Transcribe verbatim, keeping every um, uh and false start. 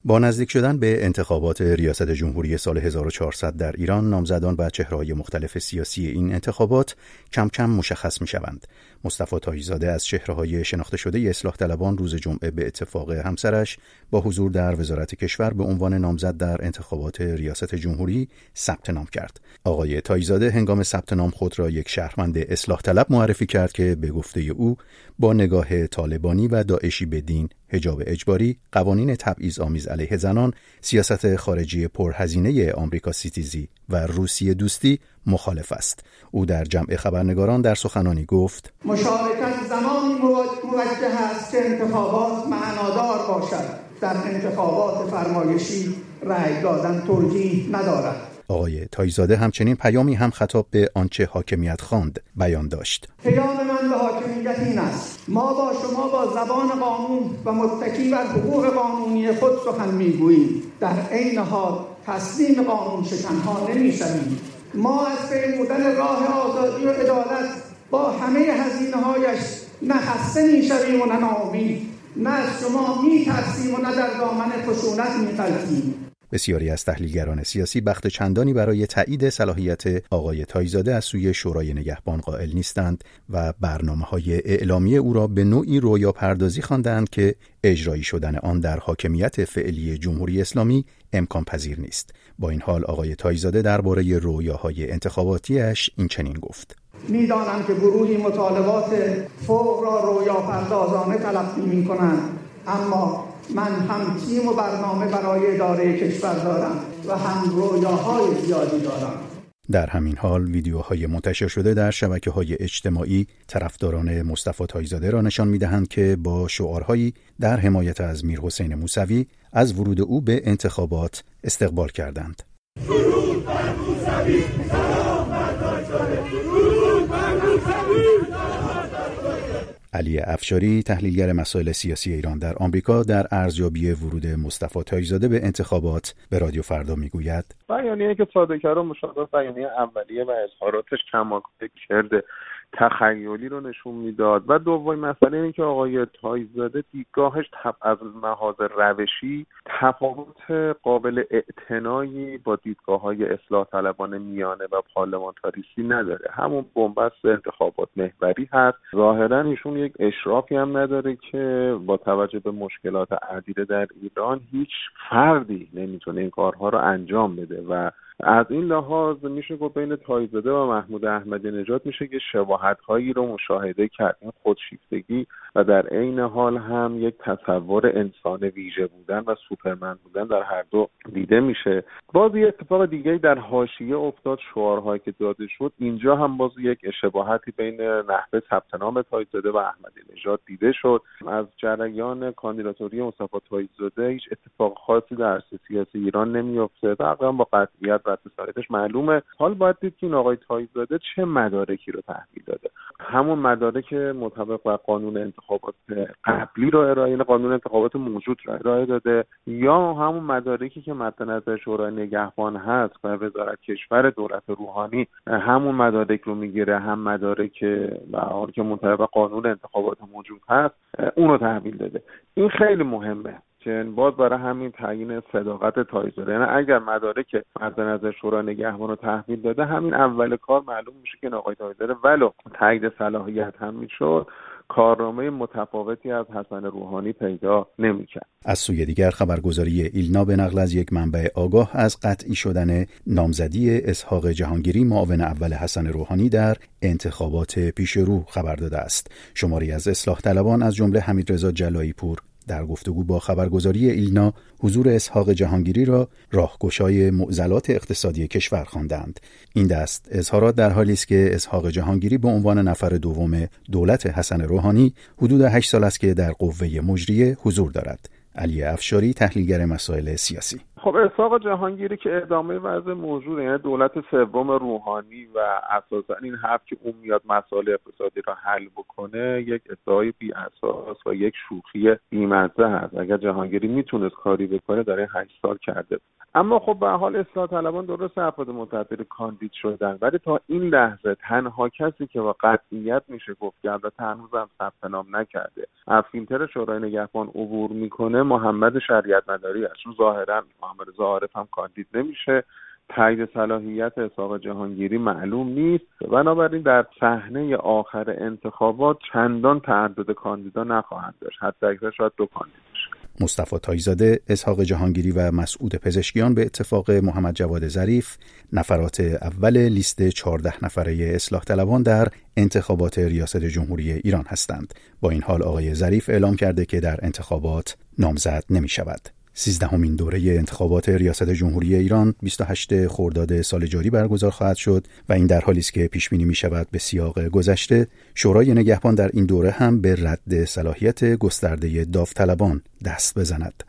با نزدیک شدن به انتخابات ریاست جمهوری سال هزار و چهارصد در ایران، نامزدان و چهره‌های مختلف سیاسی این انتخابات کم کم مشخص می‌شوند. مصطفی طایی‌زاده از چهره‌های شناخته شده اصلاح طلبان روز جمعه به اتفاق همسرش با حضور در وزارت کشور به عنوان نامزد در انتخابات ریاست جمهوری ثبت نام کرد. آقای طایی‌زاده هنگام ثبت نام خود را یک شهروند اصلاح طلب معرفی کرد که به گفته او با نگاه طالبانی و داعشی به دین، حجاب اجباری، قوانین تبعیض‌آمیز علیه زنان، سیاست خارجی پرهزینه آمریکا سیتیزی و روسیه دوستی مخالف است. او در جمع خبرنگاران در سخنانی گفت: مشارکت زمانی موجه است که انتخابات معنادار باشد. در انتخابات فرمایشی رأی دادن توجیه ندارد. آقای طایی‌زاده همچنین پیامی هم خطاب به آنچه حاکمیت خواند بیان داشت. پیام من به حاکمیت این است: ما با شما با زبان قانون و متکی بر حقوق قانونی خود سخن میگوییم، در عین حال تسلیم قانون شکنها نمیشویم. ما از پیمودن راه آزادی و عدالت با همه هزینه‌هایش نه خسته میشویم و نه ناامید، نه از شما میترسیم و نه در دامن خشونت میغلطیم. بسیاری از تحلیلگران سیاسی بخت چندانی برای تایید صلاحیت آقای طایی‌زاده از سوی شورای نگهبان قائل نیستند و برنامه‌های اعلامی او را به نوعی رویا پردازی خواندند که اجرایی شدن آن در حاکمیت فعلی جمهوری اسلامی امکان پذیر نیست. با این حال آقای طایی‌زاده درباره رویاهای انتخاباتیش این چنین گفت: می‌دانم که گروهی مطالبات فوق را رویا پردازانه تلقی می‌کنند، اما من هم تیم و برنامه برای اداره کشور دارم و هم رویاهای زیادی دارم. در همین حال ویدیوهای منتشر شده در شبکه‌های اجتماعی طرفداران مصطفی طایی‌زاده را نشان می‌دهند که با شعارهایی در حمایت از میرحسین موسوی از ورود او به انتخابات استقبال کردند. درود بر موسوی، سلام بر طایی‌زاده، درود بر موسوی. علی افشاری، تحلیلگر مسائل سیاسی ایران در آمریکا، در ارزیابی ورود مصطفی طایی‌زاده به انتخابات به رادیو فردا میگوید: بیانیه‌ای که صادر کرد مشابه بیانیه اولیه و اظهاراتش کماکان کرده تخیلی رو نشون میداد و دومین مسئله اینه که آقای طایی‌زاده دیدگاهش از لحاظ روشی تفاوت قابل اعتنایی با دیدگاه‌های اصلاح طلبان میانه و پارلمانتاریستی نداره. همون بنبست انتخابات محوری هست. ظاهراً ایشون یک اشرافی هم نداره که با توجه به مشکلات عدیده در ایران هیچ فردی نمیتونه این کارها رو انجام بده و از این لحاظ میشه گفت بین طایی‌زاده و محمود احمدی نژاد میشه که شباهت‌هایی رو مشاهده کرد. این خودشیفتگی و در عین حال هم یک تصور انسان ویژه بودن و سوپرمن بودن در هر دو دیده میشه. باز یه اتفاق دیگه در حاشیه افتاد، شعارهایی که داده شد. اینجا هم باز یک شباهتی بین نحوه ثبت نام طایی‌زاده و احمدی نژاد دیده شد. از جریان کاندیداتوری مصطفی طایی‌زاده هیچ اتفاق خاصی در سیاسی ایران نمیفته. تقریبا با قطعیت سایتش معلومه. حال باید دید که این آقای طایی‌زاده چه مدارکی رو تحویل داده. همون مدارک مطابق با قانون انتخابات قبلی رو ارائه، قانون انتخابات موجود رو ارائه داده، یا همون مدارکی که مد نظر شورای نگهبان هست و وزارت کشور دولت روحانی همون مدارک رو میگیره، هم مدارک و حال که مطابق قانون انتخابات موجود هست اون رو تحویل داده. این خیلی مهمه که باز برای همین تعیین صداقت طایی‌زاده، یعنی اگر مدارک مد نظر شورای نگهبان رو تحویل داده، همین اول کار معلوم میشه که آقای طایی‌زاده ولو تایید صلاحیت هم میشد کارنامه متفاوتی از حسن روحانی پیدا نمی‌کرد. از سوی دیگر خبرگزاری ایلنا به نقل از یک منبع آگاه از قطعی شدن نامزدی اسحاق جهانگیری معاون اول حسن روحانی در انتخابات پیش رو خبر داده است. شماری از اصلاح طلبان از جمله حمیدرضا جلایی پور در گفتگو با خبرگزاری ایلنا حضور اسحاق جهانگیری را راهگشای معضلات اقتصادی کشور خواندند. این دست اظهارات در حالی است که اسحاق جهانگیری به عنوان نفر دوم دولت حسن روحانی حدود هشت سال است که در قوه مجریه حضور دارد. علی افشاری، تحلیلگر مسائل سیاسی: خب اسحاق جهانگیری که ادامه وضع موجوده، یعنی دولت سوم روحانی و اساسا این حرف که اون میاد مسائل اقتصادی را حل بکنه یک ادعای بی اساس و یک شوخی بی‌مزه هست. اگر جهانگیری میتونست کاری بکنه در این هشت سال کرده. اما خب به حال اصلاح طلبان درست افراد متعدد کاندید شدن، ولی تا این لحظه تنها کسی که با قطعیت میشه گفت که البته هنوزم ثبت نام نکرده از فیلتر شورای نگهبان عبور میکنه محمد شریعت مداری است. چون ظاهرا محمد رضا عارف هم کاندید نمیشه، تایید صلاحیت اسحاق جهانگیری معلوم نیست، بنابراین در صحنه آخر انتخابات چندان تعدد کاندیدا نخواهند داشت، حتی اکثر شاید دو کاندید باشه. مصطفی طایزاده، اسحاق جهانگیری و مسعود پزشکیان به اتفاق محمد جواد ظریف نفرات اول لیست چهارده نفره اصلاح طلبان در انتخابات ریاست جمهوری ایران هستند. با این حال آقای ظریف اعلام کرده که در انتخابات نامزد نمی شود. سیزدهمین دوره انتخابات ریاست جمهوری ایران بیست و هشتم خرداد سال جاری برگزار خواهد شد و این در حالی است که پیش بینی می شود به سیاق گذشته شورای نگهبان در این دوره هم به رد صلاحیت گسترده داوطلبان دست بزند.